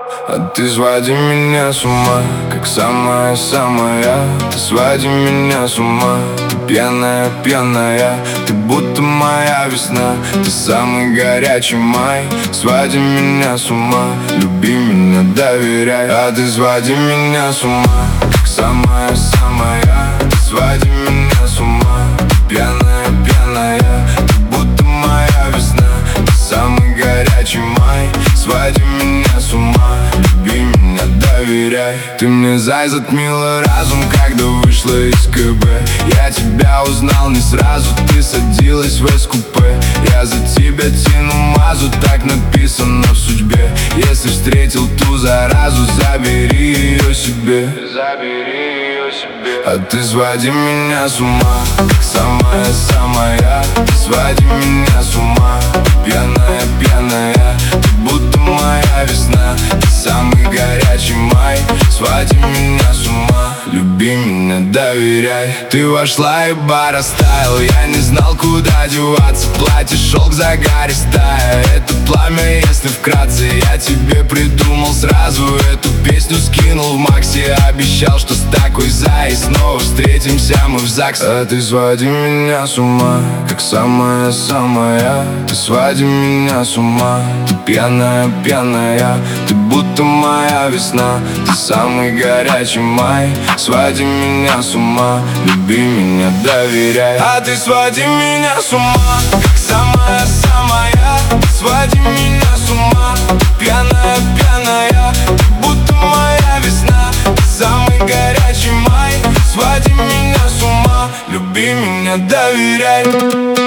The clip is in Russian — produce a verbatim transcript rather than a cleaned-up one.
А ты своди меня с ума, как самая-самая. Ты своди меня с ума, ты пьяная, пьяная. Ты будто моя весна, ты самый горячий май. Своди меня с ума, люби меня, доверяй. А ты своди меня с ума, как самая-самая. Ты своди меня с ума, ты пьяная, пьяная. Ты будто моя весна, ты самый горячий май. Своди меня с ума, люби меня, доверяй. Ты мне зай затмила разум, когда вышла из КБ. Я тебя узнал не сразу, ты садилась в эс-купе. Я за тебя тяну мазу, так написано в судьбе. Если встретил ту заразу, забери ее себе. Забери ее себе. А ты своди меня с ума, как самая-самая. Ты своди меня с ума, пьяная, пьяная. Ты будто моя весна, ты самый горячий май. Своди меня с ума, люби меня, доверяй. Ты вошла и бар оставил, я не знал, куда деваться. Платье шелк загаристая, это пламя, если вкратце. Я тебе придумал сразу, эту песню скинул в Максе. Обещал, что с такой зай снова встретимся мы в ЗАГС. А ты своди меня с ума, как самая-самая. Ты своди меня с ума, ты пьяная, пьяная. Ты будто моя весна, ты самый горячий май. Своди меня с ума, люби меня, доверяй. А ты своди меня с ума, как самая-самая. Ты своди меня с ума, ты пьяная, пьяная. Ты будто моя весна, ты самый горячий май. Своди меня с ума, люби меня, доверяй.